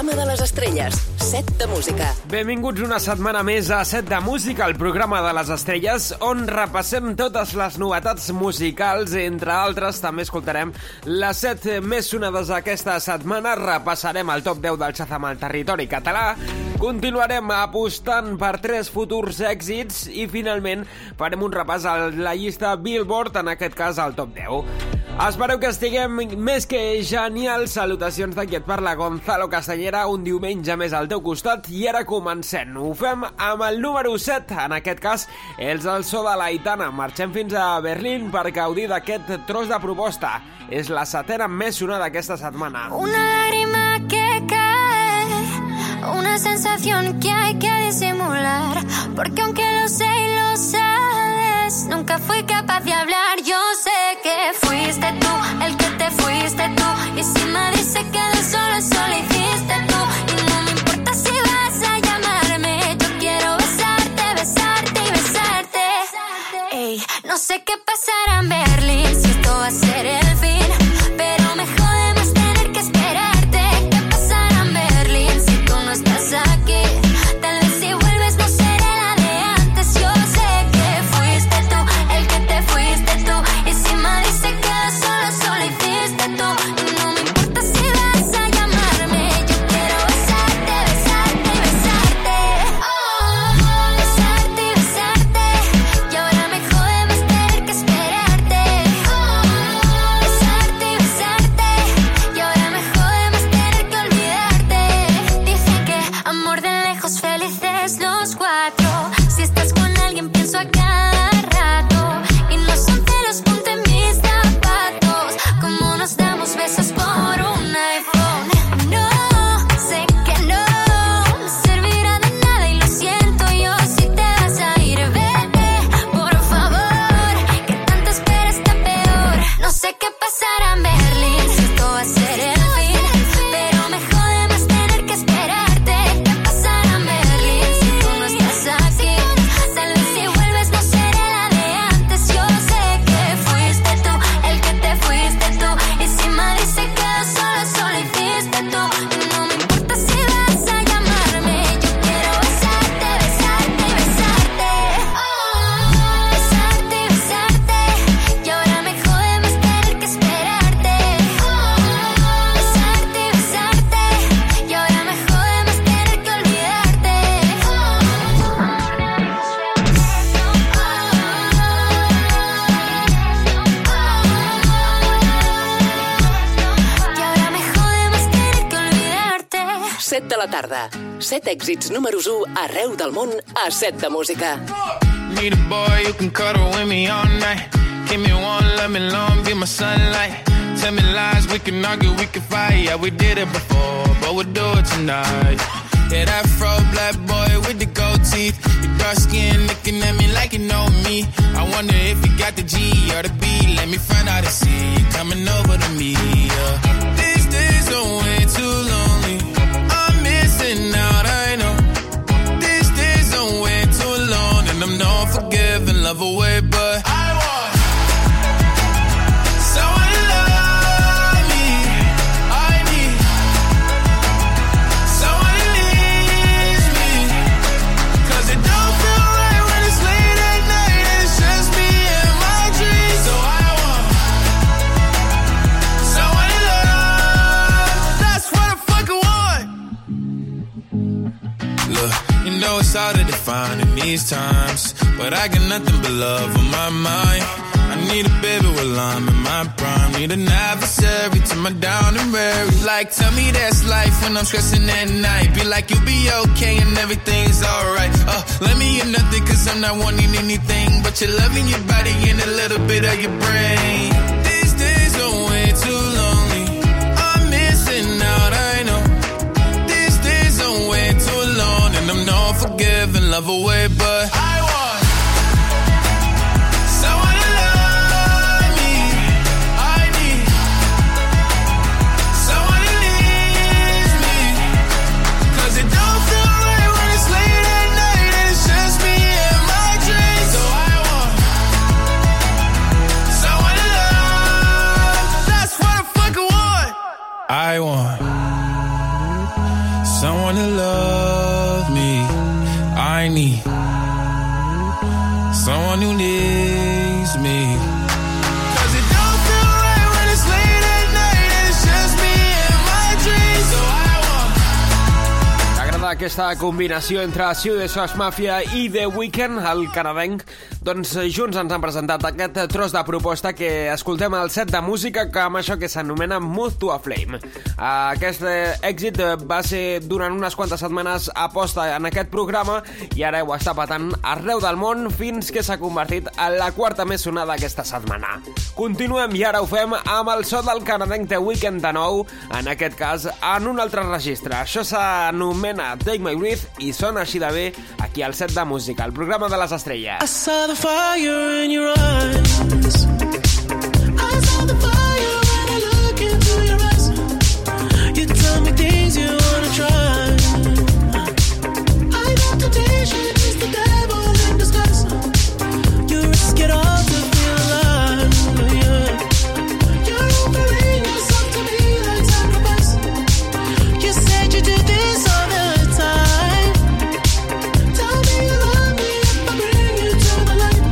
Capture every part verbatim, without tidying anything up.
programa de les estrelles, Set de Música. Benvinguts una setmana més a Set de Música, el programa de les estrelles, on repassem totes les novetats musicals. Entre altres, també escoltarem les set més sonades aquesta setmana, repassarem el top deu del Shazam al territori català, continuarem apostant per tres futurs èxits i finalment farem un repàs a la llista Billboard, en aquest cas al top deu. Espereu que estiguem més que genials. Salutacions de qui et parla, Gonzalo Castellera, un diumenge més al teu costat, i ara comencem. Ho fem amb el número set, en aquest cas els del so de l'Aitana. Marxem fins a Berlín per gaudir d'aquest tros de proposta. És la setena més sonada aquesta setmana. Una lágrima que cae, una sensación que hay que disimular, porque aunque lo sé y lo sabes, nunca fui capaz de hablar. Yo sé que fuiste tú, el que te fuiste tú, y si me dice que de solo solo hiciste tú, y no me importa si vas a llamarme, yo quiero besarte, besarte y besarte. Ey, no sé qué pasará en Berlín, si esto va a ser el fin, pero me jode más tener que esperarte. ¿Qué pasará en Berlín si tú no estás aquí? Tal vez si vuelves no seré la de antes. Yo sé que fuiste tú, el que te fuiste tú, y si me dice que solo, solo hiciste tú, y no me importa si vas a llamarme, yo quiero besarte, besarte y besarte. Oh, besarte y besarte, y ahora me jode más tener que esperarte. Oh, besarte y besarte, y ahora me jode más tener que olvidarte. Dicen que amor de lejos, felices los cuatro, si estás con alguien pienso a cada rato, y no son celos, ponte en mis zapatos, como nos damos besos por un iPhone. No, sé que no servirá de nada y lo siento yo si te vas a ir, vete, por favor, que tanto espera está peor. No sé qué pasará en Berlín, si esto va a ser el fin, pero me jode más tener que esperarte. ¿Qué pasará en Berlín si tú no estás aquí? Tal vez si vuelves no seré la de antes. Yo sé que fuiste tú, el que te fuiste tú, y si me dice que solo, solo hiciste tú, y no me importa si vas a llamarme, yo quiero besarte, besarte y besarte. Oh, besarte y besarte, y ahora me jode más tener que esperarte. Oh, besarte y besarte, y ahora me jode más tener que olvidarte. Y ahora me jode más tener que olvidarte. set de la tarda. set èxits números u arreu del món a Set de Música. Need a boy who can cuddle with me all night. Give me one, let me long, be my sunlight. Tell me lies, we can argue, we can fight. Yeah, we did it before, but we'll do it tonight. Yeah, that fro black boy with the gold teeth, your dark skin looking at me like you know me. I wonder if you got the G or the B. Let me find out and see you coming over to me. Yeah. These days are way too lonely. I'm missing out, I know. These days are way too long, and I'm not forgiving, love away, but I want someone to love me. I need someone who needs me, 'cause it don't feel right when it's late at night and it's just me and my dreams. So I want someone to love. That's what I fucking want. Look, you know it's hard to define in these times, but I got nothing but love on my mind. I need a baby while I'm in my prime. Need an adversary to my down and weary. Like, tell me that's life when I'm stressing at night. Be like, you'll be okay and everything's alright. Uh, let me hear nothing, 'cause I'm not wanting anything but your love in your body and a little bit of your brain. These days are way too lonely. I'm missing out, I know. These days are way too long, and I'm not forgiving, love away, but I want someone to love me. I need someone who needs me, 'cause it don't feel right when it's late at night and it's just me and my dreams. So I want someone to love. That's what I fucking want. I want someone to love me. I need someone who needs me. Cause it don't feel right when it's late at night and it's just me and my dreams. So I want. T'agrada aquesta combinació entre Swedish Mafia i The Weeknd, el canadenc? Doncs junts ens han presentat aquest tros de proposta que escoltem al set de música, que amb això que s'anomena Move to a Flame. Aquest èxit va ser durant unes quantes setmanes aposta en aquest programa i ara ho està patant arreu del món fins que s'ha convertit en la quarta més sonada aquesta setmana. Continuem i ara ho fem amb el so del canadenc The Weeknd de nou, en aquest cas en un altre registre. Això s'anomena Take My Breath i sona així de bé aquí al set de música, el programa de les estrelles. Fire in your eyes. I saw the fire when I look into your eyes. You tell me things you wanna try. I know temptation is the devil in disguise. You risk it all to feel alive. Yeah. You're offering yourself to me like sacrifice. You said you do this all the time. Tell me you love me if I bring you to the light.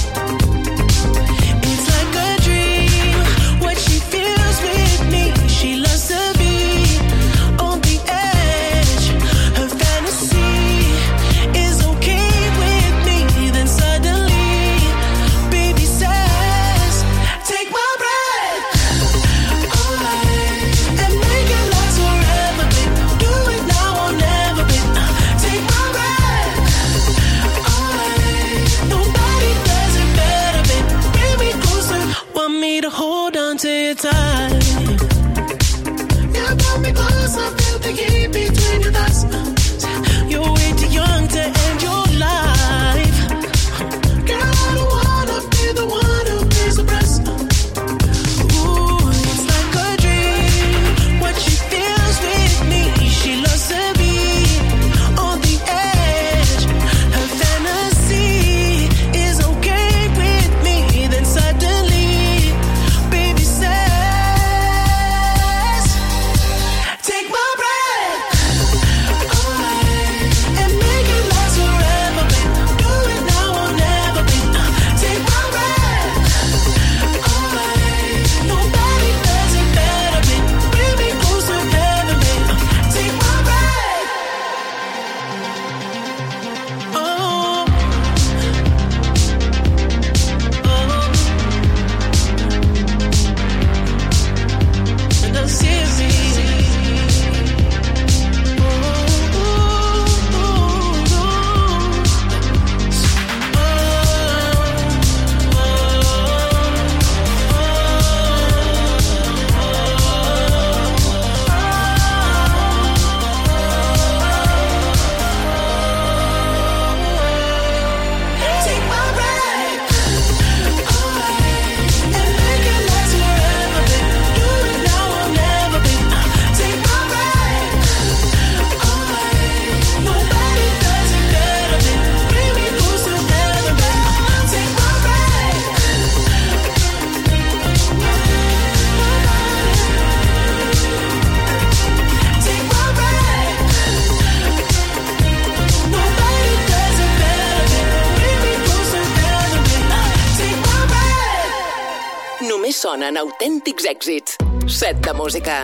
Sonen autèntics èxits. Set de música.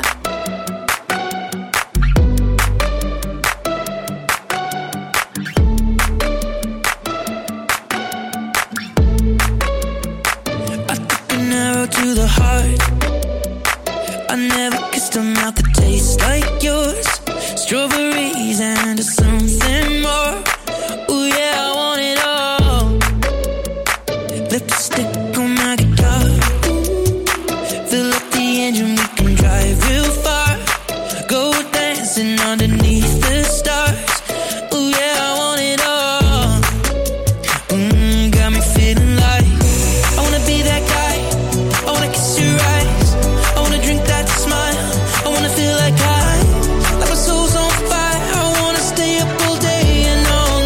I took an arrow to the heart. I never kissed a mouth that tastes like yours. Strawberries and something more. Ooh yeah, I want it all. Lipstick on my guitar. Fill up the engine, we can drive real far. Go dancing underneath the stars. Ooh yeah, I want it all. Mm, got me feeling like I wanna be that guy. I wanna kiss your eyes. I wanna drink that smile. I wanna feel like I, like my soul's on fire. I wanna stay up all day and all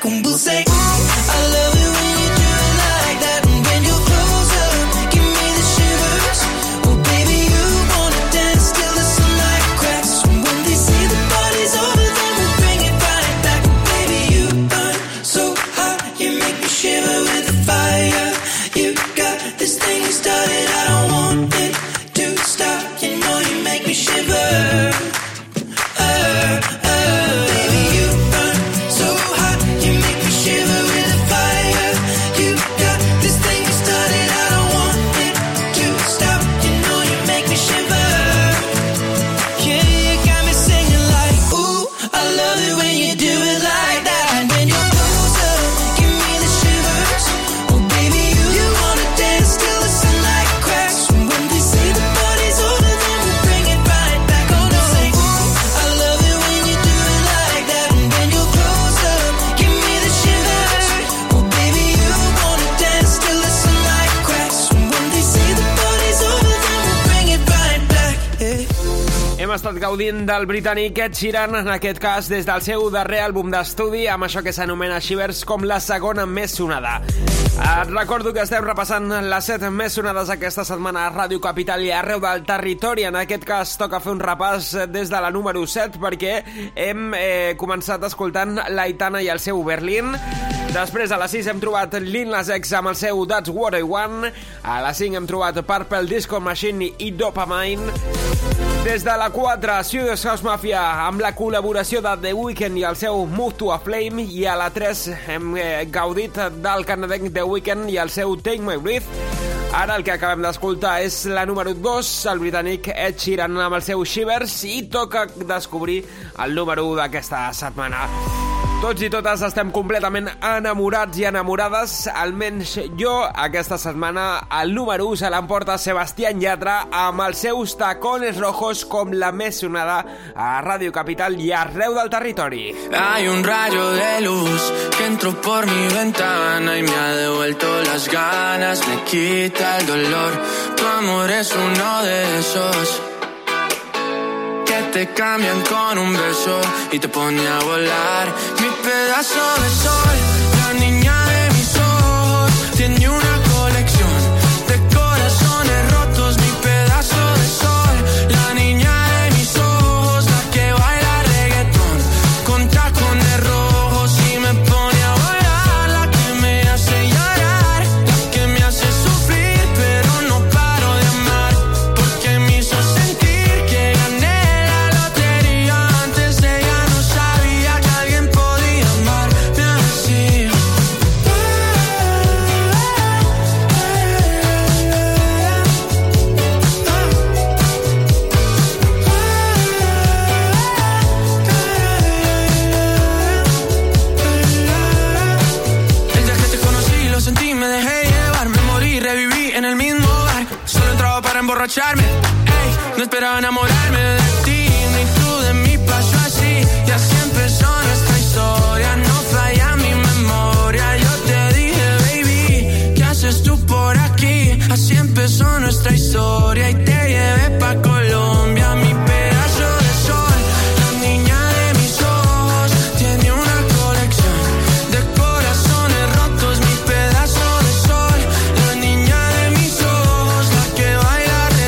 back and we'll say, ooh, I love it when you do it like that. And when you're closer, give me the shivers. Oh baby, you wanna dance till the sunlight cracks. And when they say the party's over, then we'll bring it right back. And baby, you burn so hot, you make me shiver with the fire. You got this thing you started, I don't want it to stop. You know you make me shiver. Uh, uh, baby, you burn so hot, you make me shiver with the fire. You got this thing you started, I don't want it to stop. You know you make me shiver. Yeah, you got me singing like, ooh, I love it when you do it like that. And when you're closer, give me the shivers. Oh baby, you, you wanna dance till the sunlight cracks. And when they say the party's over, then we'll bring it right back. Oh no, say, ooh, I love it when you do it like that. And when you're closer, give me the shivers. Oh baby, you wanna dance till the sunlight cracks. And when they say the party's over, then we'll bring it right back. Yeah. Hem estat gaudint del britànic Ed Sheeran, en aquest cas des del seu darrer àlbum d'estudi, amb això que s'anomena Shivers, com la segona més sonada. Et recordo que estem repassant les set més sonades aquesta setmana a Ràdio Capital i arreu del territori. En aquest cas toca fer un repàs des de la número set, perquè hem eh, començat escoltant l'Aitana i el seu Berlin. Després a la sis hem trobat Lil Nas X amb el seu That's What I Want. A la cinc hem trobat Purple Disco Machine i Dopamine. Des de la quatre, Swedish House Mafia amb la col·laboració de The Weeknd i el seu Move to a Flame. I a la tres hem eh, gaudit del canadenc The Weeknd i el seu Take My Breath. Ara el que acabem d'escoltar és la número dos, el britànic Ed Sheeran amb el seu Shivers, i toca descobrir el número u d'aquesta setmana. Tots i totes estem completament enamorats i enamorades, almenys jo. Aquesta setmana el número u se l'emporta Sebastián Yatra amb els seus Tacones Rojos, com la més sonada a Ràdio Capital i arreu del territori. Hay un rayo de luz que entró por mi ventana y me ha devuelto las ganas, me quita el dolor. Tu amor es uno de esos que te cambian con un beso y te pone a volar. Mi pedazo de sol, la niña de mis ojos, tiene una colección de corazones rotos. Mi pedazo de sol, la niña de mis ojos, la que baila reggaetón con tacones rojos y me pone a volar. La que me hace llorar, la que me hace sufrir, pero no paro de amar, porque me hizo sentir que gané. Emborracharme, ey, no esperaba enamorarme de ti, ni tú de mí pasó así, y así empezó nuestra historia, no falla mi memoria. Yo te dije, baby, ¿qué haces tú por aquí? Así empezó nuestra historia y te llevé pa' Colombia. Mi pedazo de sol, la niña de mis ojos, tiene una colección de corazones rotos. Mi pedazo de sol, la niña de mis ojos, la que baila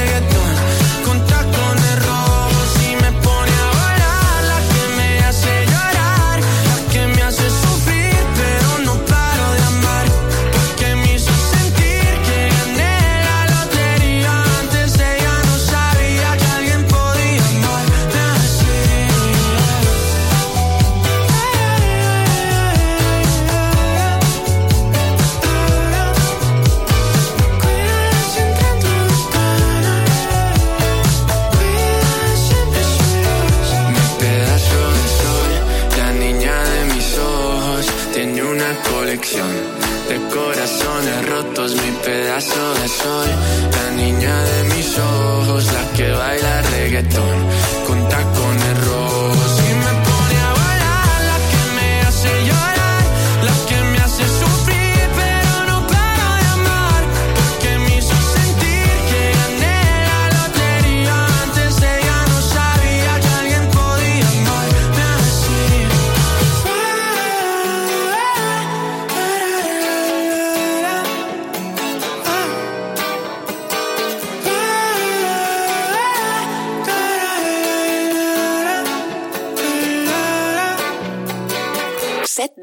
de corazones rotos. Mi pedazo de sol, la niña de mis ojos, la que baila reggaetón con tacones rojos y me pone a volar. La que me hace llorar, la que me hace sufrir, pero no paro de amar, porque me hizo sentir que gané la lotería. Antes ella no sabía que alguien podía amarme así.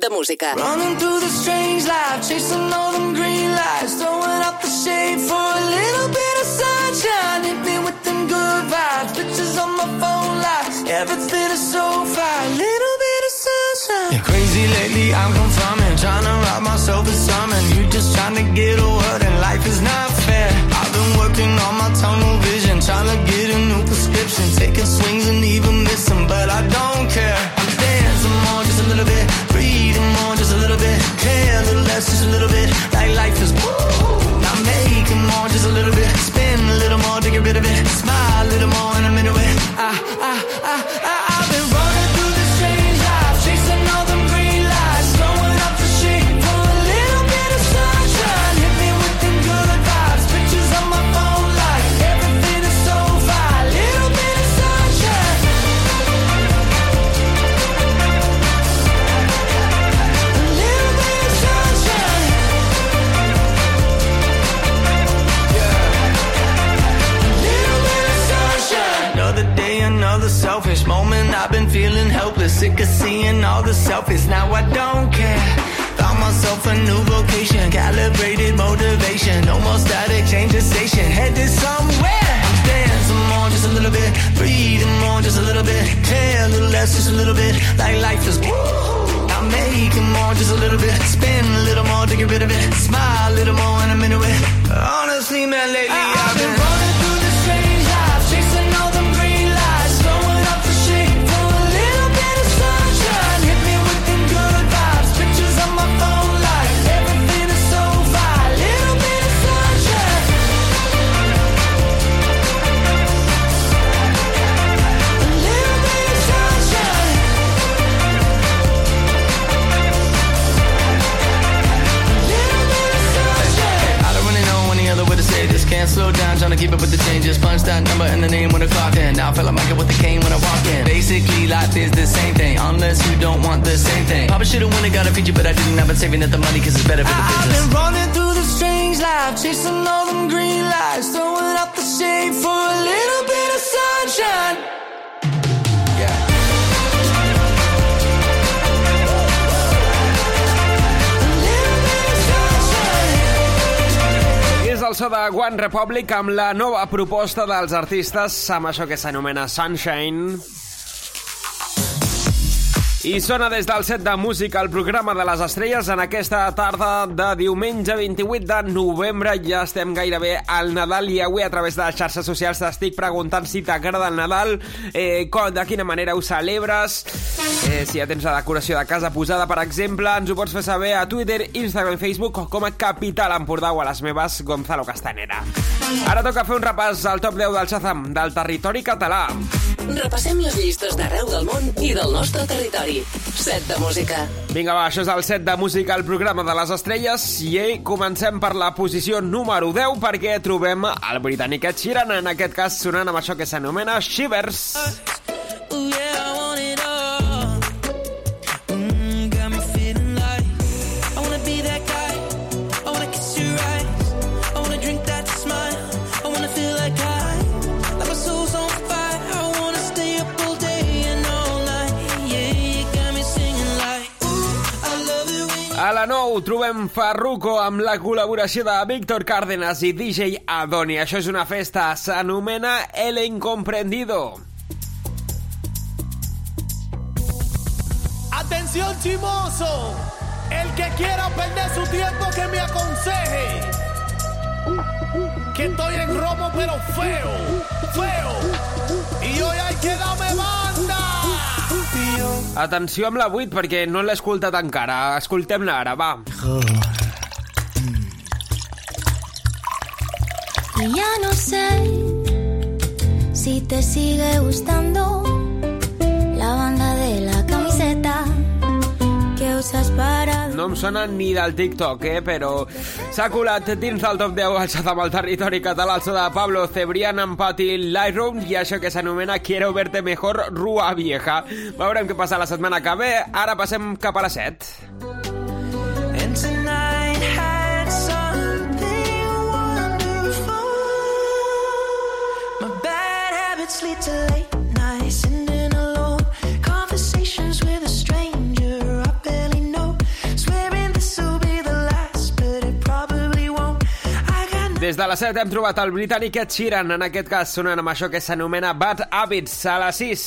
de música. Running through the strange life, chasing all them green lights, throwing up the shade for a little bit of sunshine. Hit me with them good vibes, pictures on my phone lights, everything is so fine, little bit of sunshine. Yeah, crazy lately, I'm confirming, trying to rob myself of something. You just trying to get a word and life is not fair. I've been working on my tunnel vision, trying to get a new prescription, taking swings and even missing, but I don't care. I'm dancing more, just a little bit, breathing more, just a little bit, care a little less, just a little bit, like life is woo. Now making more, just a little bit, spin a little more to get rid of it, smile a little more in a minute with I, I, I, I, I've been running through this strange life, chasing all them green lights, throwing up the shade for a little bit of sunshine. Hit me with them good vibes, pictures on my phone like everything is so fine, little bit of sunshine. A little bit of sunshine. Yeah. A little bit of sunshine. Another day, another selfish moment. I've been feeling helpless, sick of seeing all the selfies. Now I don't care. Found myself a new vocation, calibrated motivation. No more static, change the station, headed somewhere. I'm dancing more, just a little bit, breathing more, just a little bit, care a little less, just a little bit, like life is woo. I'm making more, just a little bit, spin a little more to get rid of it, smile a little more in a minute with. Honestly, man, lately I, I've been running through the strange life, chasing all them green lights, throwing up the shade for a little bit of sunshine. Hit me with them good vibes, pictures on my phone like everything is so fine, little bit of sunshine. A little bit of sunshine. A little bit of sunshine. I don't really know any other way to say this. Can't slow down, trying to keep up with the changes. Punch that number in the name when I clock in. Now I feel like Michael with the cane when I walk in. Basically, life is the same thing, unless you don't want the same thing. Probably should've won it, got a feature, but I didn't. I've been saving up the money cause it's better for the business. I've been running through the strange life, chasing all them green lights, throwing up the shade for a little bit of sunshine. Yeah. És el so de One Republic amb la nova proposta dels artistes amb això que s'anomena Sunshine. I sona des del set de música el programa de les estrelles en aquesta tarda de diumenge vint-i-vuit de novembre. Ja estem gairebé al Nadal i avui a través de les xarxes socials t'estic preguntant si t'agrada el Nadal, eh, com, de quina manera ho celebres, eh, si ja tens la decoració de casa posada, per exemple. Ens ho pots fer saber a Twitter, Instagram i Facebook com a Capital Empordà o a les meves Gonzalo Castanera. Ara toca fer un repàs al top deu del Shazam del territori català. Repassem les llistes d'arreu del món i del nostre territori. set de música. Vinga, va, això és el set de música, el programa de les estrelles, i comencem per la posició número deu perquè trobem el britànic Ed Sheeran, en aquest cas sonant amb això que s'anomena Shivers. Ooh, yeah, I want it all. Mm, got me feeling like I wanna be that guy. I wanna kiss your eyes. I wanna drink that smile. I wanna feel like I, like my soul's on fire. I wanna stay up all day and all night. Yeah, you got me singing like ooh, I love it when you... A la nou trobem Farruko amb la col·laboració de Víctor Cárdenas i D J Adoni. Això és una festa, s'anomena El Incomprendido. Atención chimoso, el que quiera perder su tiempo que me aconseje, que estoy en romo pero feo, feo, y hoy hay que darme banda. Atenció amb la vuit perquè no l'he escoltat encara, escoltem-la ara, va. Y ya no sé si te sigue gustando la banda de la camiseta que usas para... No em sona ni del TikTok, eh, però s'ha colat dins del top deu al Shazam al territori català, el so de Pablo Cebrián amb Patti Lightroom i això que s'anomena Quiero verte mejor, Rua Vieja. Veurem què passa la setmana que ve. Ara passem cap a les set. And tonight had something wonderful. My bad habits lead to late nights, sitting alone, conversations with a stranger I barely know. Des de la set hem trobat el britànic Ed Sheeran, en aquest cas sonant amb això que s'anomena Bad Habits, a les sis.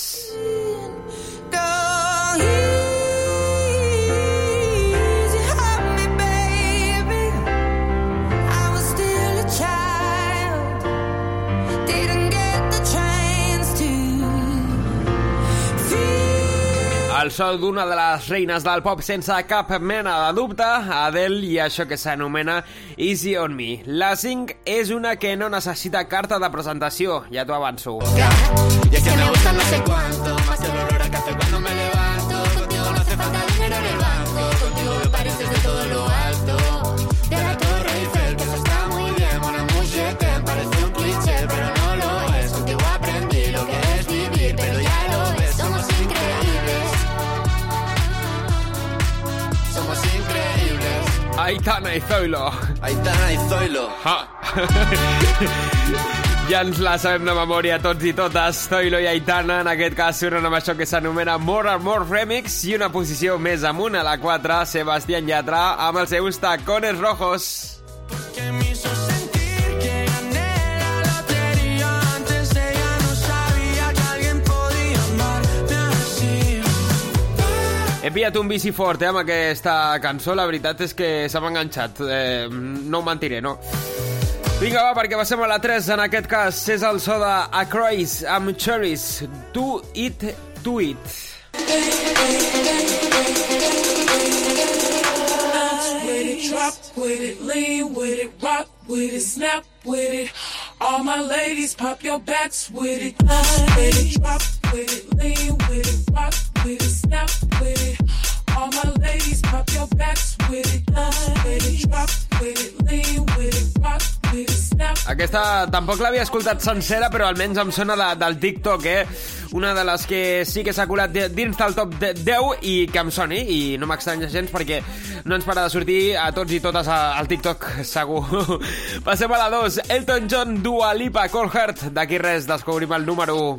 El sol d'una de les reines del pop sense cap mena de dubte, Adele, i això que s'anomena Easy on Me. La cinc és una que no necessita carta de presentació, ja t'ho avanço. Y es que me gusta no sé cuánto, más el olor a café cuando me levanto. Contigo no hace falta dinero en el banco, contigo me pareces de todo lo alto. De la Torre Eiffel, que eso está muy bien, mon amour, je t'aime, parece un cliché, pero no lo es. Contigo aprendí lo que es vivir, pero ya lo ves, somos increíbles. Somos increíbles. Aitana i Zoilo. Aitana i Zoilo. Ha. Ja ens la sabem de memòria tots i totes. Zoilo i Aitana, en aquest cas, sunen amb això que s'anomena More and More Remix, i una posició més amunt, a la quatre, Sebastián Yatra, amb els seus tacones rojos. Que me hizo sentir que gané la lotería. Antes ella no sabía que alguien podía amarme así. He pillat un bici fort, eh, amb aquesta cançó. La veritat és que se m'ha enganxat. Eh, no ho mentiré, no? Vinga, va, perquè passem a la tres. En aquest cas és el so de Acrois amb Cherries. Do it, do it. With it, drop with it, lean with it, rock with it, snap with it. All my ladies, pop your backs with it. With it, drop with it, lean with it, rock with it, snap with it. All my ladies, pop your backs with it. With it, drop with it, lean with it, rock with it, snap. Aquesta tampoc l'havia escoltat sencera, però almenys em sona de, del TikTok, eh? Una de les que sí que s'ha colat dins del top deu i que em soni, i no m'estranya gens perquè no ens para de sortir a tots i totes al TikTok, segur. Passem a la dos. Elton John, Dua Lipa, Cold Heart. D'aquí res, descobrim el número u.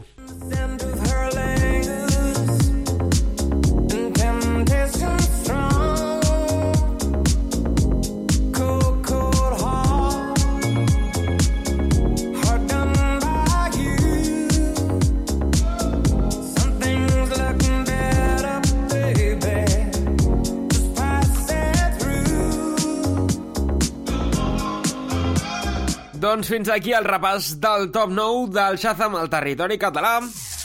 Doncs fins aquí el repàs del top nou del Shazam al territori català.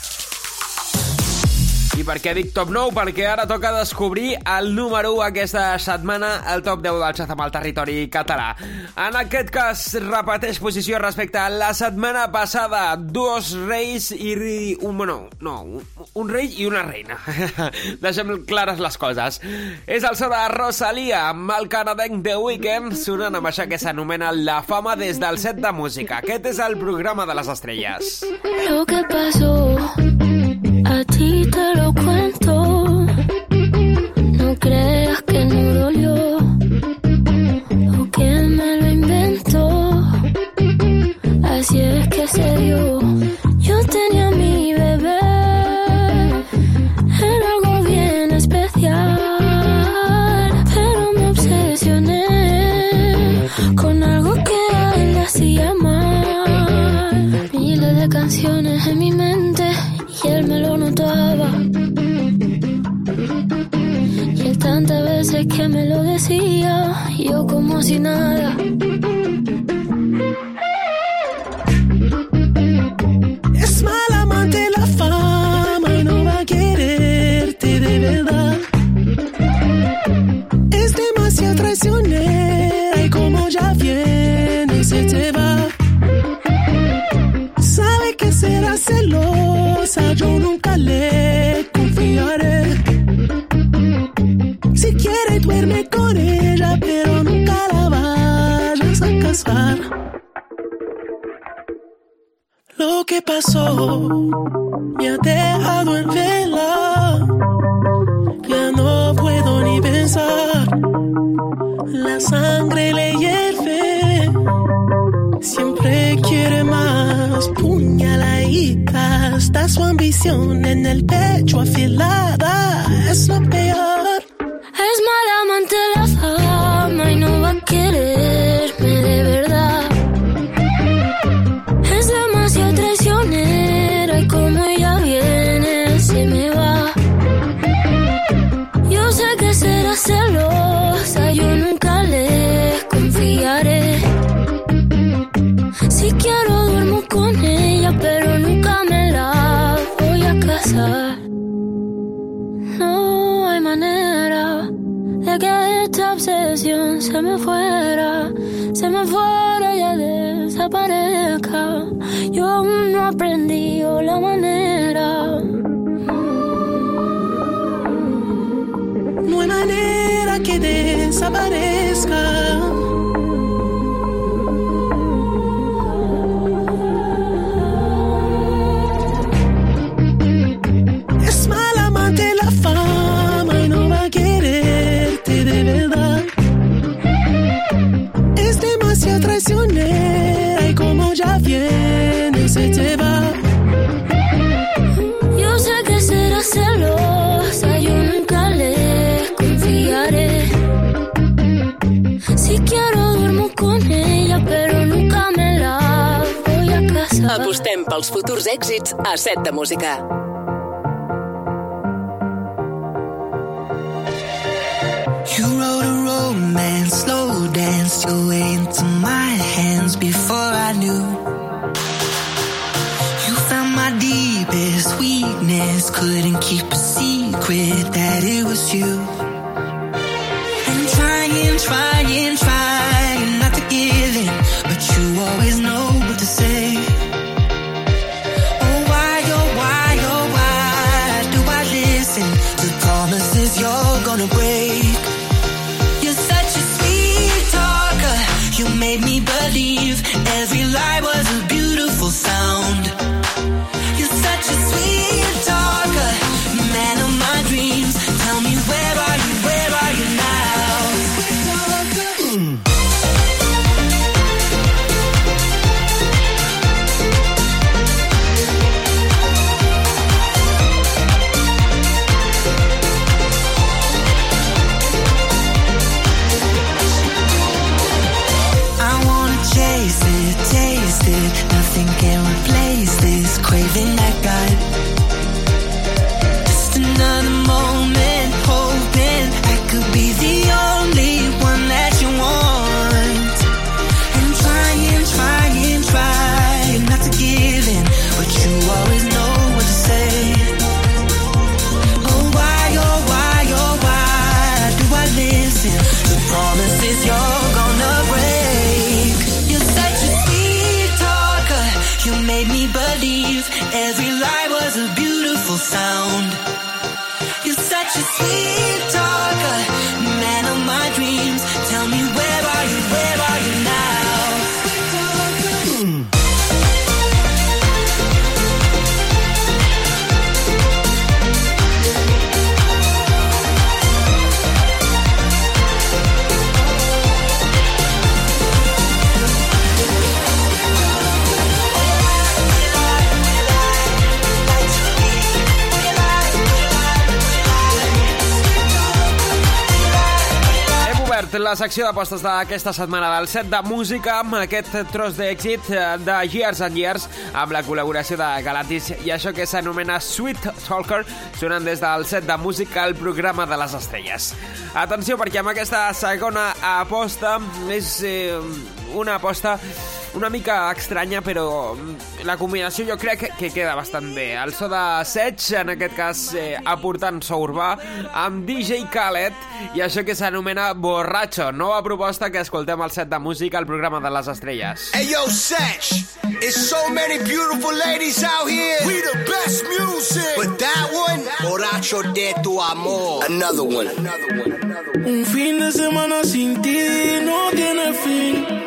I per què dic top nou? Perquè ara toca descobrir el número u aquesta setmana, el top deu del Shazam al territori català. En aquest cas, repeteix posició respecte a la setmana passada. Dos reis i... Un, bueno, no, un, un rei i una reina. Deixem clares les coses. És el so de Rosalía, amb el canadenc The Weeknd, sonant amb això que s'anomena La Fama des del set de música. Aquest és el programa de les estrelles. Lo que pasó, a ti te lo cuento. No creas que no dolió o que me lo inventó. Así es que se dio. Yo tenía a mi bebé, era algo bien especial, pero me obsesioné con algo que a él le hacía mal. Miles de canciones en mi mente y él me lo notaba. Y él tantas veces que me lo decía, yo como si nada. Es mal amante la fama y no va a quererte de verdad. Es demasiado traicionera y como ya viene se te va. Sabe que será celosa, yo nunca le confiaré. Si quiere duerme con ella, pero nunca la vayas a casar. Lo que pasó me ha dejado en vela. Ya no puedo ni pensar. La sangre le hierve. Siempre quiere más. Puñaladita. Está su ambición en el pecho afilada. Es lo peor. Es mala amante la fama y no va a quererme de verdad. presión se me fuera, se me fuera y ya desaparezca. Yo aún no aprendí la manera. No hay manera que desaparezca. Es mala amante la fama y no va a quererte de verdad. Es demasiado traicionera y como ya viene se te va. Yo sé que será celosa, yo nunca le confiaré. Si quiero duermo con ella, pero nunca me la voy a casar. Apostem pels futurs èxits a set de música. You wrote a romance, slow dance your way into my hands before I knew. You found my deepest weakness, couldn't keep a secret that it was you. And trying, trying, trying not to give in, but you always know what to say. Oh why, oh why, oh why do I listen to promises you're gonna break? You made me believe every lie was a beautiful sound. You're such a sweet talker, man of my dreams. Tell me where are you, where are you now? Mm. Taste it, taste it. Nothing can replace this craving I got. Just another moment, hoping I could be the only one that you want. And trying, trying, trying not to give in, but you always know what to say. Oh why, oh why, oh why do I listen to promises you're gonna break? You made me believe every lie was a beautiful sound. You're such a sweet talker, man of my dreams. Tell me where are you, where are you now? Mm. La secció d'apostes d'aquesta setmana del set de música amb aquest tros d'èxit de Years and Years amb la col·laboració de Galatis i això que s'anomena Sweet Talker sonant des del set de música al programa de les estrelles. Atenció perquè amb aquesta segona aposta és eh, una aposta una mica estranya, però la combinació jo crec que queda bastant bé. El so de Sedge, en aquest cas eh, aportant so urbà, amb D J Khaled, i això que s'anomena Borracho, nova proposta que escoltem al set de música al programa de les estrelles. Hey yo, Sedge, it's so many beautiful ladies out here. We the best music. But that one, Borracho de tu amor. Another one. Another one. Another one. Un fin de semana sin ti no tiene fin.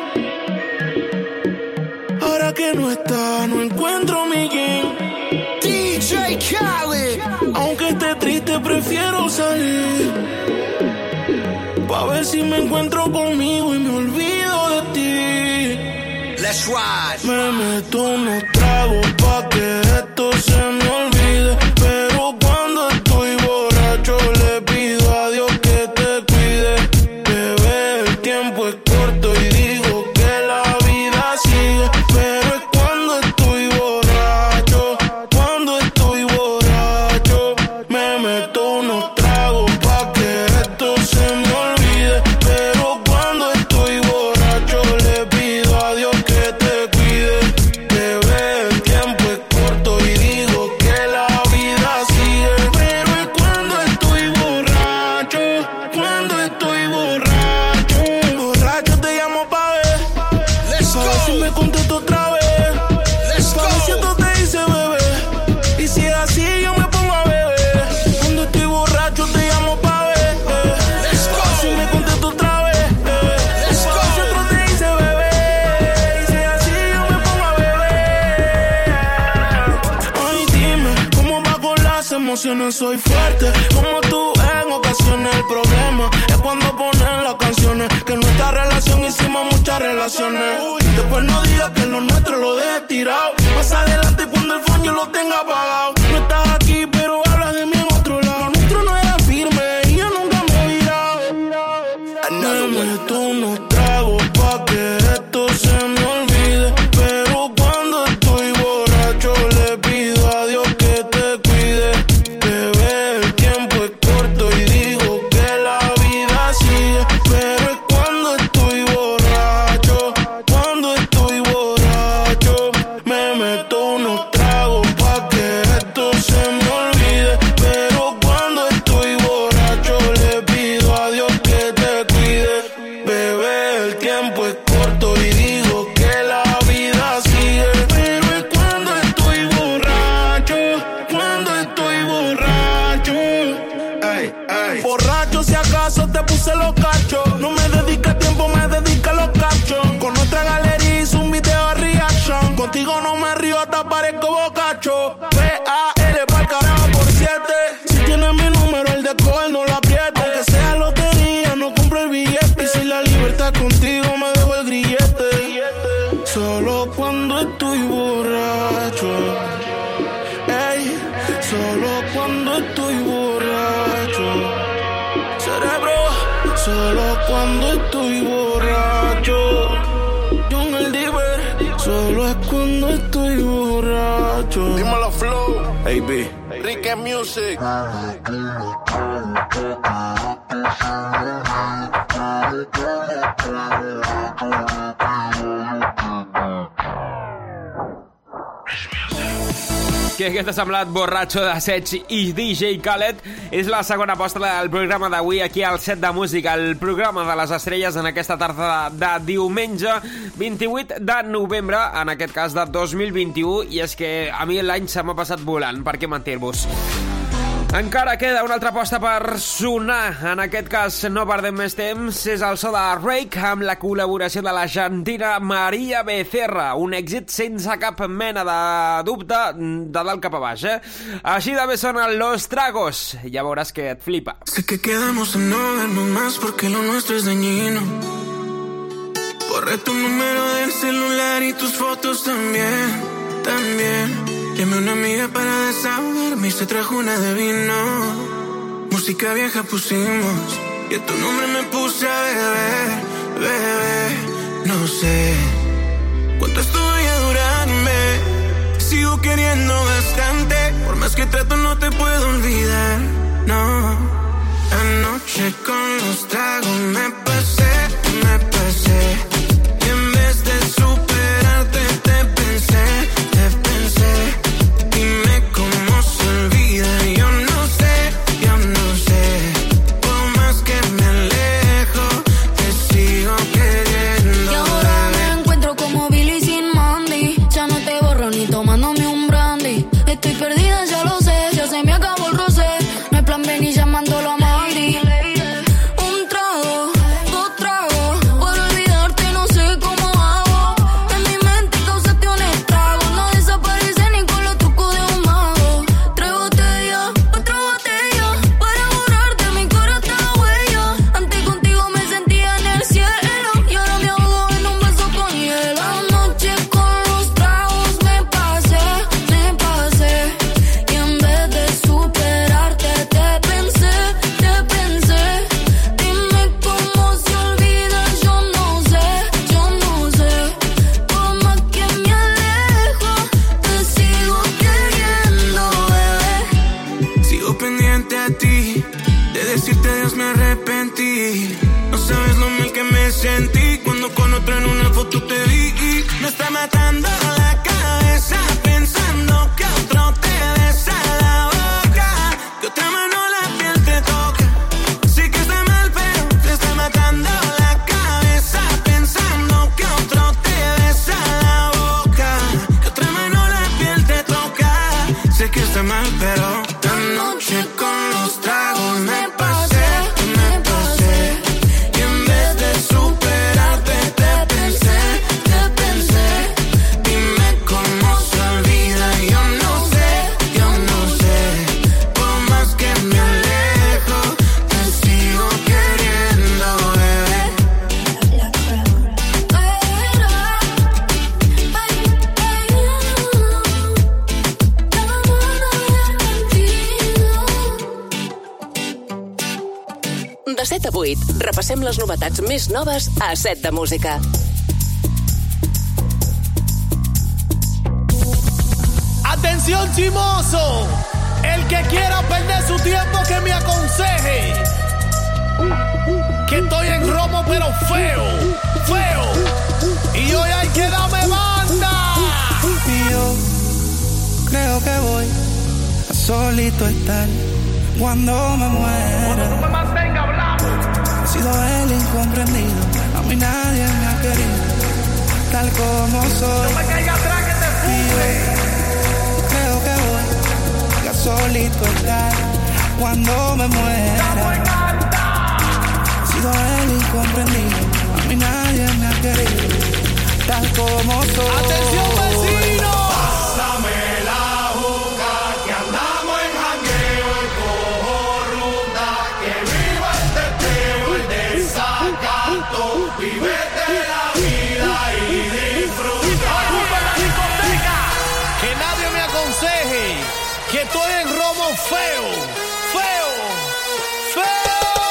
Ahora que no está, no encuentro mi game. D J Khaled. Aunque esté triste, prefiero salir pa' ver si me encuentro conmigo y me olvido de ti. Let's ride. Me meto unos tragos pa' que esto se me olvide, pero cuando estoy borracho le pido a Dios que te cuide. Bebé, el tiempo es corto y digo que la vida sigue, pero es cuando estoy borracho, cuando estoy borracho. Me meto unos tragos pa' que esto se me olvide, pero cuando estoy borracho le pido a Dios que te cuide. Bebé, el tiempo es corto y digo que emociones soy fuerte. Como tú en ocasiones. El problema es cuando ponen las canciones. Que en nuestra relación hicimos muchas relaciones. Después no digas que lo nuestro lo dejé tirado. Más adelante y cuando el phone yo lo tenga apagado. No estás aquí pero hablas de mí en otro lado. Lo nuestro no era firme y yo nunca me he virado. Me meto unos tragos pa' que esto se me olvide. Pero cuando estoy borracho le pido a Dios que te cuide. Bebé, el tiempo es corto y digo que la vida sigue. Pero es cuando estoy borracho, cuando estoy borracho. Me meto unos tragos pa' que esto se me olvide. Pero cuando estoy borracho le pido a Dios que te cuide. Bebé, el tiempo es corto y digo que la vida sigue. Pero es cuando estoy borracho, cuando estoy borracho. Ay, ay. Borracho si acaso te puse los cachos. No me dedica tiempo, me dedica los cachos. Con nuestra galería hice un video a reaction. Contigo no me río, hasta parezco bocacho. P A L pa'l carajo por siete. Si tienes mi número, el de coger no lo apriete. Aunque sea lotería, no compro el billete. Y si la libertad contigo me dejo el grillete. Solo cuando estoy borracho. Ey, solo cuando estoy borracho. Cerebro, solo cuando estoy borracho. John el Diver, solo es cuando estoy borracho. Dímelo, Flow. A B. Ricky Music. Què, què t'ha semblat Borratxo de Sech i D J Khaled? És la segona aposta del programa d'avui aquí al Set de Música, el programa de les estrelles en aquesta tarda de diumenge vint-i-vuit de novembre, en aquest cas de dos mil vint-i-u, i és que a mi l'any se m'ha passat volant, per què mentir-vos? Encara queda una altra aposta per sonar. En aquest cas no perdem més temps. És el so de Rake amb la col·laboració de l'argentina Maria Becerra. Un èxit sense cap mena de dubte de dalt cap a baix, eh? Així de bé sonen Los Tragos. Ja veuràs que et flipa. Sé que quedamos en no vernos más porque lo nuestro es dañino. Borré tu número del celular y tus fotos también, también. Llamé a una amiga para desahogarme y se trajo una de vino. Música vieja pusimos y a tu nombre me puse a beber, bebé. No sé cuánto esto voy a durarme. Sigo queriendo bastante. Por más que trato no te puedo olvidar, no. Anoche con los tragos me pasé, me pasé. Y en vez de superarte te pensé, te pensé. Dime cómo se olvida, yo no sé, yo no sé. Por más que me alejo, te sigo queriendo. Y ahora me encuentro como Billy sin Mandy. Ya no te borro ni tomándome un brandy. Estoy perdida, ya lo sé, ya se me acabó el rosé. No hay plan B ni llamándolo a Magri. Un trago, dos tragos, por olvidarte no sé cómo hago. En mi mente causaste un estrago. No desaparece ni con los trucos de un mago. Tres botellas, otra botella, para borrarte mi cara está huella. Antes contigo me sentía en el cielo y ahora me ahogo en un vaso con hielo. Anoche con los tragos me pasé, me pasé. Y en vez de superarte te pensé, te pensé. Dime cómo se olvida, yo no sé, yo no sé. Por más que me alejo, te sigo queriendo, bebé. Sigo pendiente a ti, de decirte adiós me arrepentí. No sabes lo mal que me sentí cuando con otro en una foto te vi. Me está matando la cabeza pensando que otro te besa la boca, que otra mano la piel te toca. Sé que está mal pero te está matando la cabeza pensando que otro te besa la boca, que otra mano la piel te toca. Sé que está mal pero anoche con los tragos me pasé, me pasé. Y en vez de superarte te pensé, te pensé. Dime set a vuit. Repassem les novetats més noves a set de Música. Atención, chimoso. El que quiera perder su tiempo que me aconseje. Que estoy en romo pero feo, feo. Y hoy hay que darme banda. Y yo creo que voy a solito estar cuando me muera. Cuando tú me mantengas hablando. He sido el incomprendido, a mí nadie me ha querido, tal como soy. No me caiga atrás que te fume. Creo que voy a solito estar cuando me muera. He sido el incomprendido, a mí nadie me ha querido, tal como soy. Atención, vecino. Pásame la juca que andamos en jangueo y cojo ruta, que viva el teteo, el desacato, vívete la vida y disfruta. Ocupa la discoteca. Que nadie me aconseje que estoy en romo feo, feo, feo.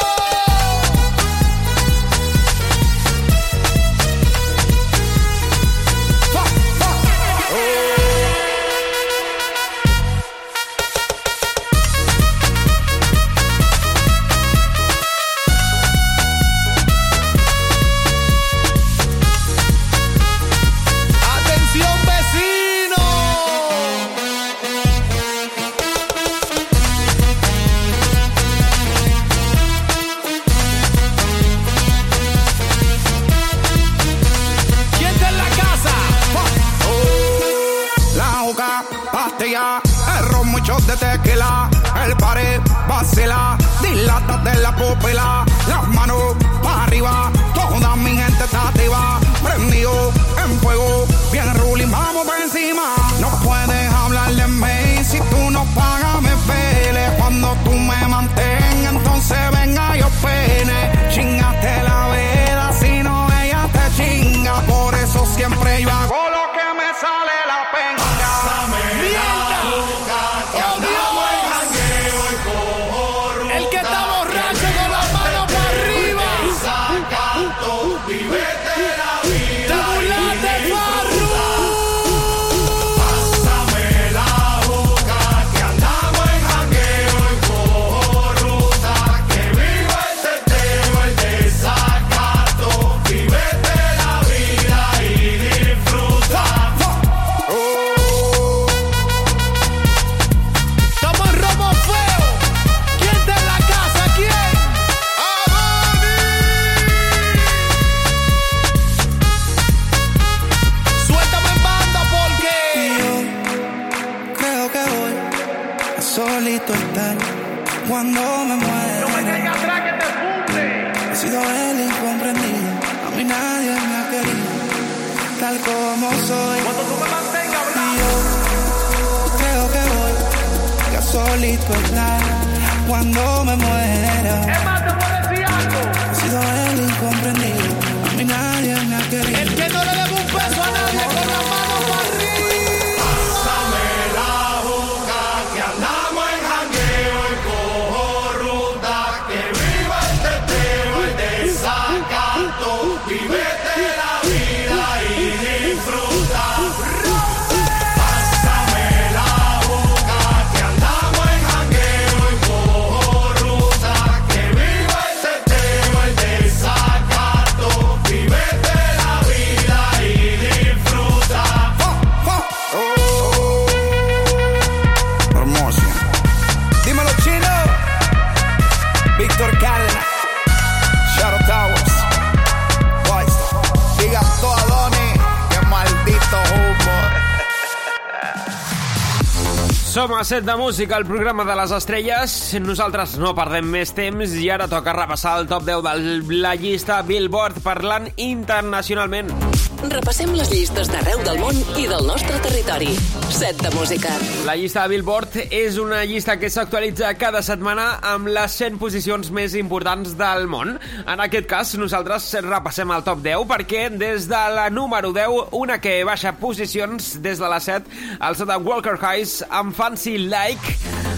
El ron, muchos de tequila, el pared vacila, dilata de la pupila, las manos para arriba, toda mi gente está activa, prendido en fuego, bien ruling, vamos por encima. No puedes hablar de mí si tú no pagas me pele, cuando tú me mantengas, entonces venga yo pene, chingaste la veda, si no ella te chinga, por eso siempre yo hago lo que me sale la pena. El que está borracho con las manos para arriba. Vívete la vida. Te burlaste, Farru. Pásame la boca que andamos en jangueo y cojo ruta, que viva el teteo, el desacato, vívete la vida y disfruta. Estamos en romo feo. ¿Quién está en la casa? ¿Quién? Suéltame en banda porque yo creo que voy a solito estar cuando me muera. no me caiga atrás que te funde. He sido el incomprendido, a mí nadie me ha querido, tal como soy. Cuando tú me mantengas Y hablando. yo creo que voy a solito estar cuando me muera. Es más, te voy a decir algo. He sido el incomprendido, a mí nadie me ha querido. El que no le debe un peso a nadie con la mano para arriba. Pásame la boca que andamos en jangueo y cojo ruta, que viva el teteo, el desacato, vívete la vida y disfruta. Pásame la boca que andamos en jangueo y cojo ruta, que viva el teteo, el desacato, vívete la vida y disfruta. Hermoso. Dímelo, chino. Víctor Cárdenas, Shadow Towers, Boys. Diga todo a Donnie, que maldito humor. Som a set de Música, el programa de les estrelles. Nosaltres no perdem més temps i ara toca repassar el top deu de la llista Billboard parlant internacionalment. Repassem les llistes d'arreu del món i del nostre territori. set de Música. La llista de Billboard és una llista que s'actualitza cada setmana amb les cent posicions més importants del món. En aquest cas, nosaltres repassem el top deu perquè des de la número deu, una que baixa posicions des de la set, el so de Walker Hayes amb Fancy Like.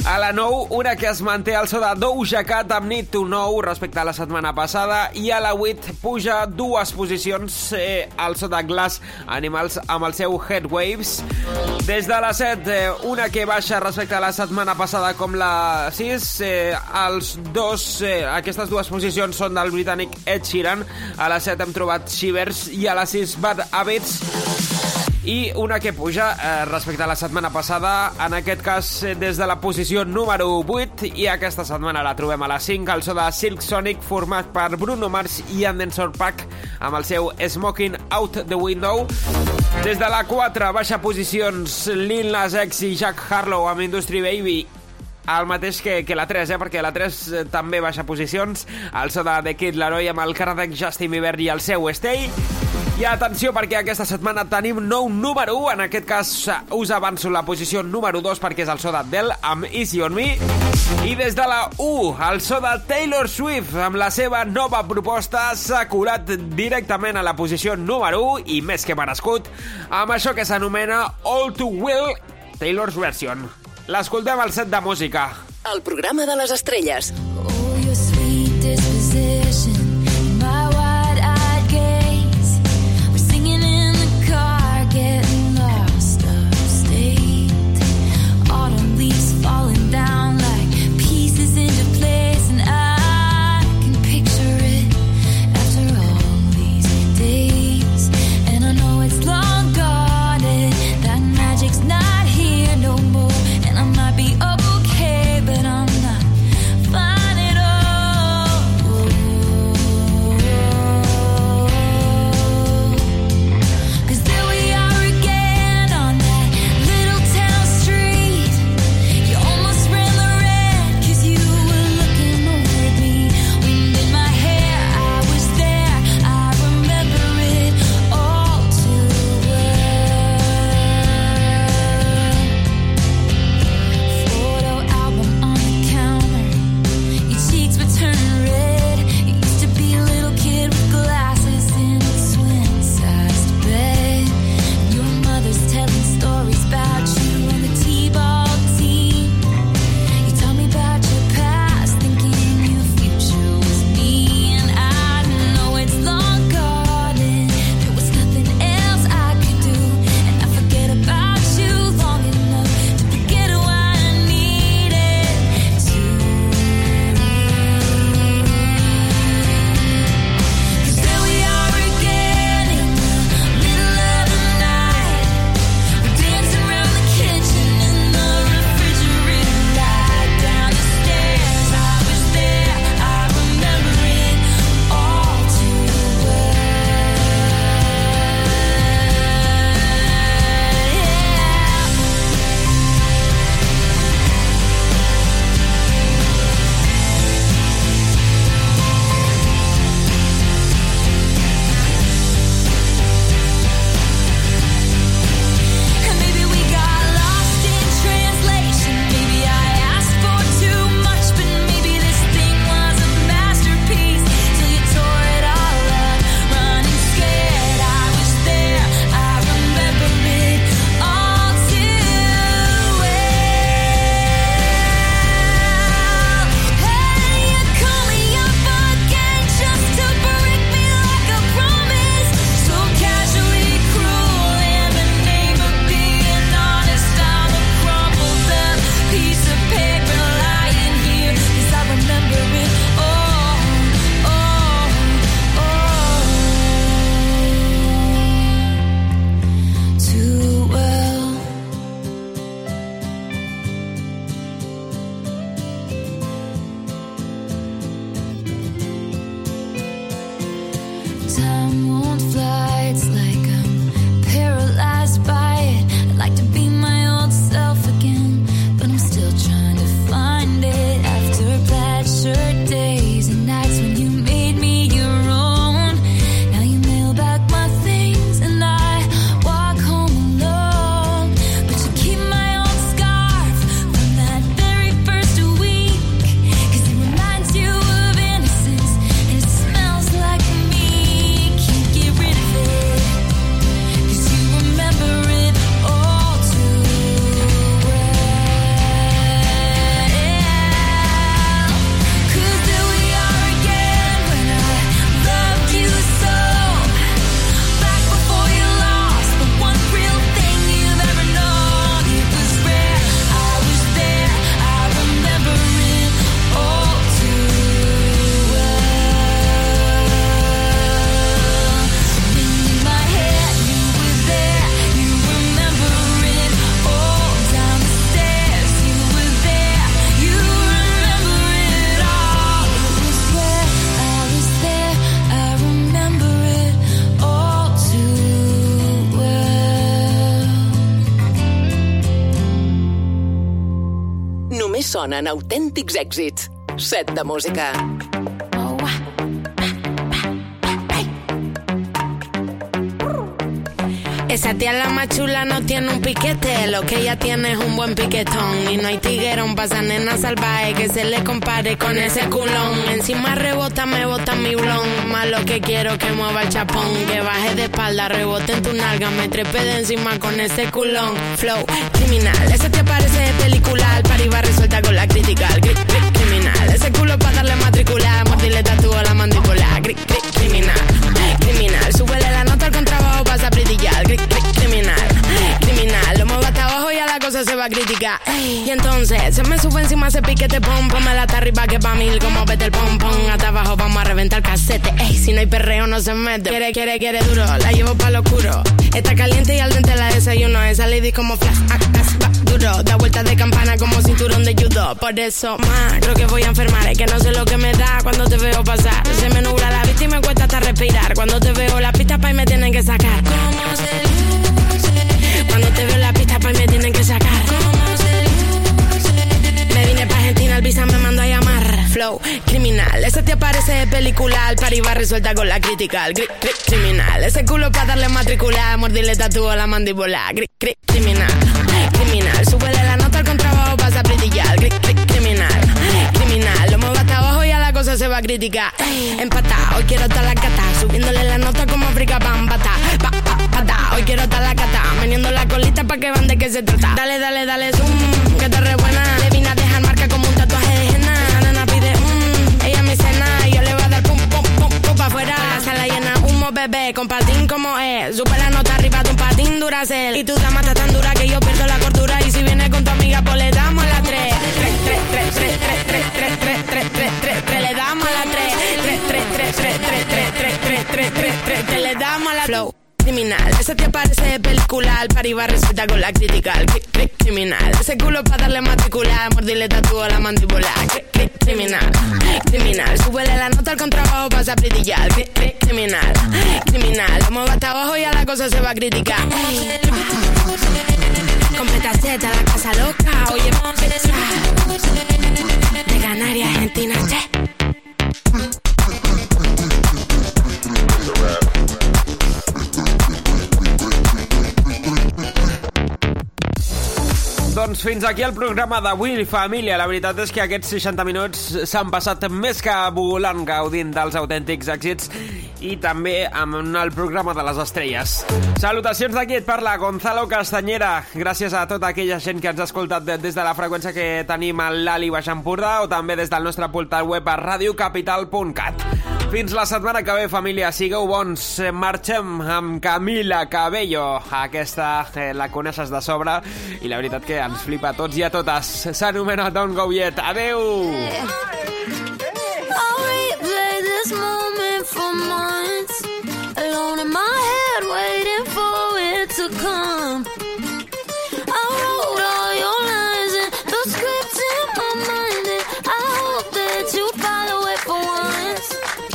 A la nou, una que es manté al so de Doja Cat amb Need to Know respecte a la setmana passada, i a la vuit puja dues posicions eh, al so de Glass Animals amb el seu Headwaves. Des de la set, eh, una que baixa respecte a la setmana passada com la sis, eh, els dos, eh, aquestes dues posicions són del britànic Ed Sheeran. A la set hem trobat Shivers i a la sis Bad Habits. I una que puja eh, respecte a la setmana passada, en aquest cas eh, des de la posició número vuit, i aquesta setmana la trobem a la cinc, el so de Silk Sonic, format per Bruno Mars i Anderson .Paak amb el seu Smoking Out the Window. Des de la quatre baixa posicions Lil Nas X i Jack Harlow amb Industry Baby, el mateix que, que la tres, eh? perquè la tres eh, també baixa posicions, el so de The Kid Laroi amb el canadenc Justin Bieber i el seu Stay. I atenció, perquè aquesta setmana tenim nou número u, en aquest cas us avanço la posició número dos perquè és el so de Adele amb Easy on Me. I des de la u, el so de Taylor Swift amb la seva nova proposta s'ha colat directament a la posició número u, i més que merescut, amb això que s'anomena All Too Well, Taylor's Version. L'escoltem al set de música. El programa de les estrelles. Oh, your sweet disposition, my wide-eyed gaze. We're singing in the car, getting lost upstate. Autumn leaves falling down like pieces into place, and I can picture it after all these days. And I know it's long gone, and that magic's not here no more. I might be okay, but I'm not fine at all. Cause there we are again on that little town street. You almost ran the red cause you were looking over at me. Wind in my hair, I was there, I remember it all too well. Photo album on the counter, your cheeks were turning red. You used to be a little kid with glasses in a twin-sized bed. Your mother's telling stories about you on the T-ball team. You told me about your past, thinking your future was me. And I know it's long gone, and there was nothing else I could do. And I forget about you long enough to forget why I needed to. Cause there we are again in the middle of the night. We're dancing around the kitchen in the refrigerator light. Down the stairs, I was there, I remember it all too well. And maybe we got lost in translation. Maybe I asked for too much, but maybe this thing was a masterpiece till you tore it all up. Running scared, I was there, I remember it all too well. Hey, you call me up again just to break me like a promise. So casually cruel in the name of being honest. I'm a crumpled up piece of paper lying here, cause I remember it all, all, all too well. Time won't fly, it's like I'm paralyzed by it. I'd like to be my old self again, but I'm still trying to find it. After plaid shirt days and nights when you made me your own, now you mail back my things and I walk home alone. But you keep my old scarf from that very first week, cause it reminds you of innocence and it smells like me. Can't get rid of sonen autèntics èxits. Set de música. Esa tía la más chula no tiene un piquete, lo que ella tiene es un buen piquetón. Y no hay tiguerón pa' esa nena salvaje que se le compare con ese culón. Encima rebota, me bota mi blon, más lo que quiero que mueva el chapón. Que baje de espalda, rebote en tu nalga, me trepe de encima con ese culón. Flow criminal, ese tía parece de película, al party va resuelta con la crítica. Gri, gri, criminal, ese culo pa' darle matricular, mordirle tatúo a la mandíbula. Gri, gri, criminal, criminal, súbele la nota al contrabajo, pasa a brillar. Gri, criminal, criminal, lo muevo hasta abajo y a la cosa se va a criticar. Y entonces se me sube encima ese piquete pom, pómela hasta arriba que pa' mil como vete el pom pom. Hasta abajo vamos a reventar casete, ey, si no hay perreo no se mete. Quiere, quiere, quiere duro, la llevo pa' lo oscuro. Está caliente y al dente la desayuno, esa lady como flash, ah, ah, duro. Da vueltas de campana como cinturón de judo. Por eso, más, creo que voy a enfermar, es que no sé lo que me da cuando te veo pasar. Se me nubla la vista y me cuesta hasta respirar. Cuando te veo la pista pa' y me tienen que sacar. ¿Cómo se Cuando te veo la pista, pues me tienen que sacar. Me vine pa' Argentina, el visa me mandó a llamar. Flow criminal, ese te parece de película, al party va resuelta con la crítica. Gri, gri, criminal, ese culo pa' darle matricular, mordirle tatúo a la mandíbula. Gri, gri, criminal, criminal, súbele la nota al contrabajo, pasa a brillar. Gri, gri, criminal, criminal, lo muevo hasta abajo y a la cosa se va a criticar. Empatá, hoy quiero estar la cata, subiéndole la nota como África Bambata. Pa, pa, pata, hoy quiero estar la cata, meneando la colita pa' que van de qué se trata. Dale, dale, dale, zoom, que te re buena. Le vine a dejar marca como un tatuaje de henna. La nana pide, mmm, ella me cena. Y yo le voy a dar pum, pum, pum, pum pa' afuera. La sala llena, humo, bebé, con patín como es. Sube la nota arriba de un patín Duracell. Y tu dama está tan dura que yo pierdo la cordura. Y si viene con tu amiga, pues le damos la tres. Tres, tres, tres, tres, tres, tres, tres, tres, tres, tres, tres, tres, le damos la tres. Tres, tres, tres, tres, tres, tres, tres, tres, tres, tres, tres, tres, le damos la flow. Criminal, ese te parece de película, al party va resuelta con la crítica. Cri, cri, criminal, ese culo pa' darle matricular, mordirle tatúo a la mandíbula. Cri, cri, criminal, criminal, súbele la nota al contrabajo, pasa a brillar. Cri, cri, criminal, criminal, lo muevo hasta abajo y a la cosa se va a criticar. Con petaceta, la casa loca, oye, de Canarias, Argentina, che. Doncs fins aquí el programa d'avui, família. La veritat és que aquests seixanta minuts s'han passat més que volant, gaudint dels autèntics èxits i també amb el programa de les estrelles. Salutacions d'aquí, et parla Gonzalo Castañera. Gràcies a tota aquella gent que ens ha escoltat des de la freqüència que tenim a l'Ali Baix Empordà o també des del nostre portal web a radiocapital punt cat. Fins la setmana que ve, família. Sigueu bons. Marxem amb Camila Cabello. Aquesta eh, la coneixes de sobre i la veritat que ens flipa a tots i a totes. S'anomena Don't Go Yet. Adeu! I'll replay this moment for months, alone in my head, waiting for it to come. I wrote all your lines and the scripts in my mind, and I hope that you follow it for once.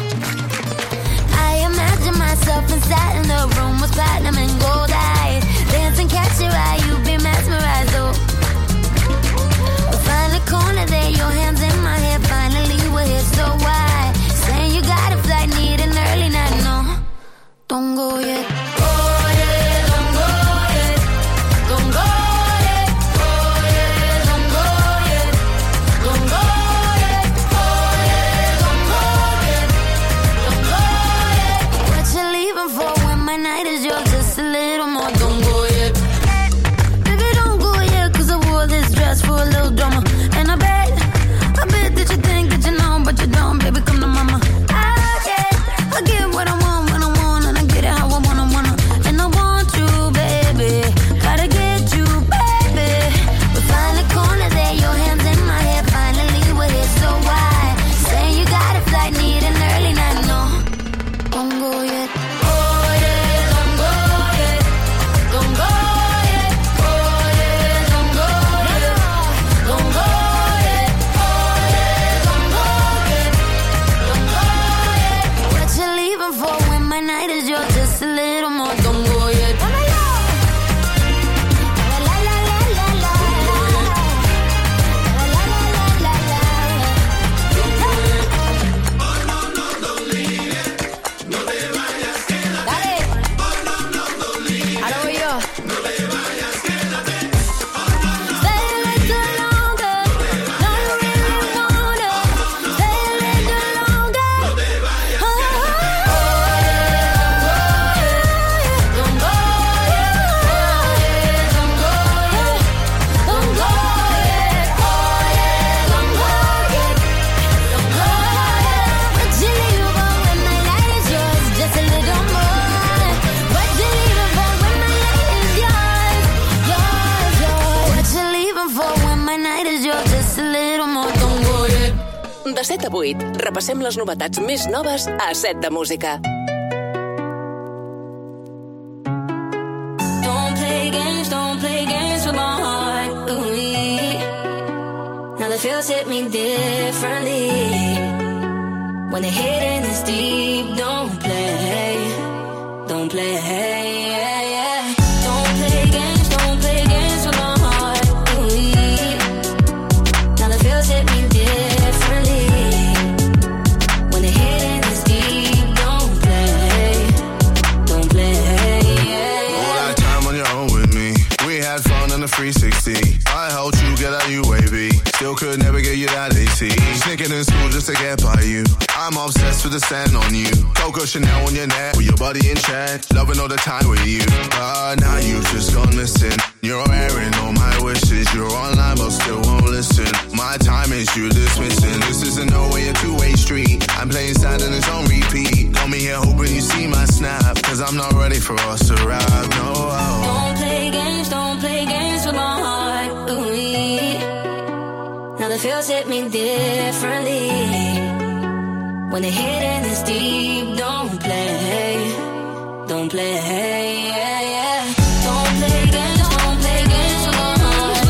I imagine myself inside in the room with platinum and gold eyes, dancing, catch your eye, you be mesmerized, oh. We'll find a corner there, your hands in my hair, finally we're here, so why? Saying you got a flight, need an early night, no, don't go yet. Oh yeah, don't go yet, don't go yet, oh yeah, don't go yet, don't go yet, oh yeah, don't go yet, don't go yet. What you leaving for when my night is yours, just a little more, don't go yet. Baby, don't go yet, cause I wore this dress for a little drama, and I bet, I bet that you think that you know, but you don't, baby, come to mama. I get, I get what I want when I want, and I get it how I wanna, wanna, and I want you, baby, gotta get you, baby. We find a corner there, your hands in my hair, finally we're here, so why? Saying you got a flight, need an early night, no, don't go yet. Oh yeah, don't go yet, don't go yet, oh yeah, don't go yet, don't go yet, oh yeah, don't go yet, don't go yet. What you leaving for when my night is yours, just a little more, don't go yet. La la la la la la la la la la la De set a vuit, repassem les novetats més noves a set de Música. Don't play games, don't play games with my heart. Ooh, now the feels hit me differently. When the hidden is deep, don't play, don't play, yeah, yeah. Don't play games, don't play games with my heart. Ooh, now the feels hit me differently. When the hidden is deep, don't play, don't play, yeah, yeah. All that time on your own with me, we had fun in the three sixty. I helped you get out U A V, still could never get you that A C. Sneaking in school just to get by you. I'm obsessed with the scent on you. Coco Chanel on your neck, with your body in check. Loving all the time with you. But now you've just gone missing. You're airing all my wishes. You're online but still won't listen. My time is you dismissing. This isn't no way a two-way street. I'm playing sad and it's on repeat. Got me here hoping you see my snap, cause I'm not ready for us to ride. No. Don't play games, don't play games with my heart. Ooh, now the feels hit me differently. When the hidden is deep, don't play, don't play, yeah, yeah. Don't play games, don't play games with my heart.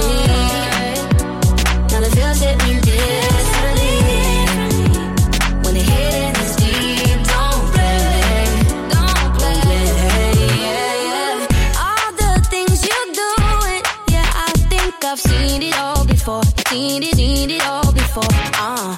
Now the feels hit me differently. When the hidden is deep, don't play, don't play, yeah, yeah. All the things you're doing, yeah, I think I've seen it all before. Seen it, seen it all before, uh.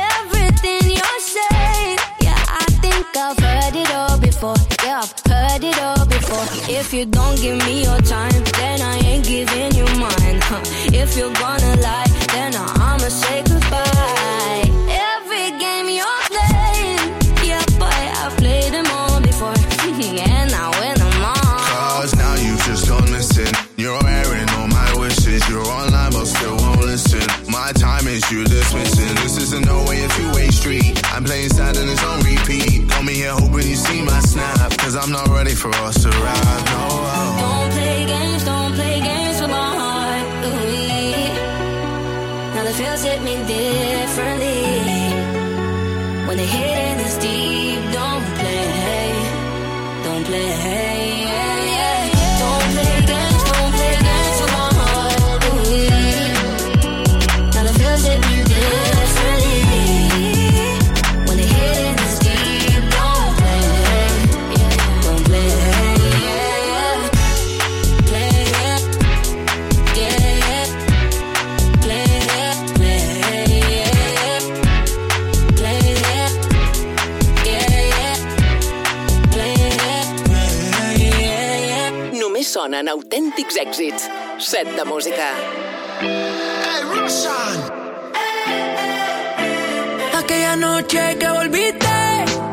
I've heard it all before, yeah, I've heard it all before. If you don't give me your time, then I ain't giving you mine, huh. If you're gonna lie, then I'ma say goodbye. Every game you're playing, yeah, boy, I've played them all before, and I win them all. Cause now you've just gone missing. You're airing all my wishes. You're online but still won't listen. My time is you dismissing. This isn't no way a two-way street. I'm playing sad and it's on repeat. Got me here hoping you see my snap, cause I'm not ready for us to ride. No. Don't play games, don't play games with my heart. Ooh, now the feels hit me differently. When the hidden is deep, don't play, don't play, yeah, yeah. Don't play games, don't play games with my heart. Ooh, now the feels hit me differently. When the hidden is deep, don't play, don't play, yeah, yeah. Play, yeah, yeah, yeah. Play, yeah, play, yeah, play, yeah, yeah, yeah. Play, yeah, yeah, yeah. Només sonen autèntics èxits. set de Música. Hey, Roshan. Aquella noche que volviste,